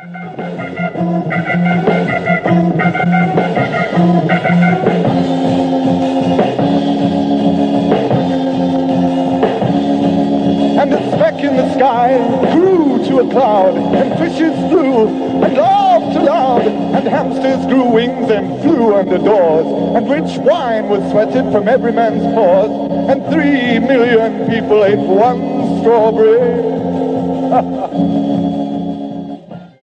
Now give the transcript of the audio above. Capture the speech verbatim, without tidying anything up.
And a speck in the sky grew to a cloud, and fishes flew and laughed aloud, and hamsters grew wings and flew under doors, and rich wine was sweated from every man's pores, and three million people ate one strawberry.